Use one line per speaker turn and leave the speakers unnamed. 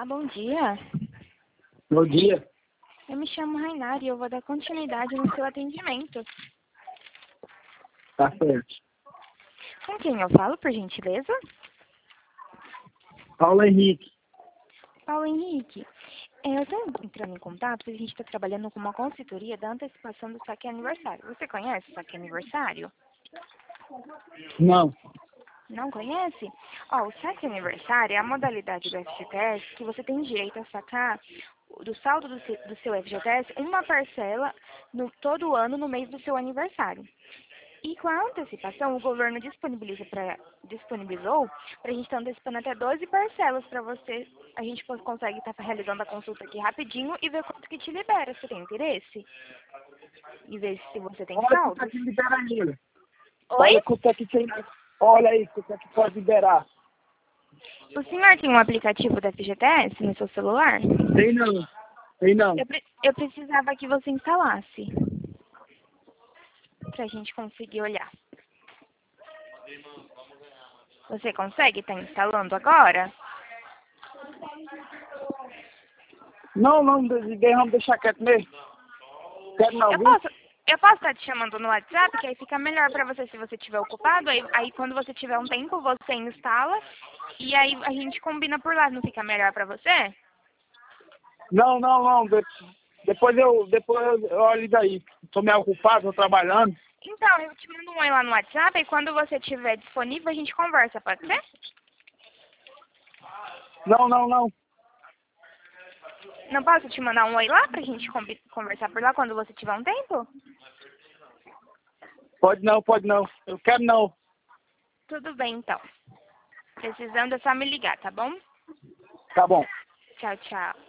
Bom dia.
Bom dia.
Eu me chamo Rainari e eu vou dar continuidade no seu atendimento.
Tá certo.
Com quem eu falo, por gentileza?
Paulo Henrique.
Paulo Henrique. Eu estou entrando em contato porque a gente está trabalhando com uma consultoria da antecipação do saque aniversário. Você conhece o saque aniversário?
Não.
Não conhece? Ó, o saque aniversário é a modalidade do FGTS que você tem direito a sacar do saldo do seu FGTS uma parcela todo ano no mês do seu aniversário. E com a antecipação, o governo disponibilizou para a gente estar antecipando até 12 parcelas para você. A gente consegue estar realizando a consulta aqui rapidinho e ver quanto que te libera. Você tem interesse? E ver se você tem
Olha quanto é
saldos?
que libera ele.
Oi?
Olha quanto é que tem. Olha aí quanto é que pode liberar.
O senhor tem um aplicativo da FGTS no seu celular?
Tem não. Tem não.
Eu precisava que você instalasse, para a gente conseguir olhar. Você consegue estar instalando agora?
Não, vamos deixar quieto mesmo. Quero não,
Eu
viu?
posso estar te chamando no WhatsApp, que aí fica melhor para você se você estiver ocupado. Aí quando você tiver um tempo, você instala e aí a gente combina por lá. Não fica melhor para você?
Não. Depois eu olho isso aí. Tô meio ocupado, tô trabalhando.
Então, eu te mando um oi lá no WhatsApp e quando você estiver disponível, a gente conversa, pode ser?
Não.
Não posso te mandar um oi lá pra gente conversar por lá quando você tiver um tempo?
Pode não. Eu quero não.
Tudo bem, então. Precisando é só me ligar, tá bom?
Tá bom.
Tchau, tchau.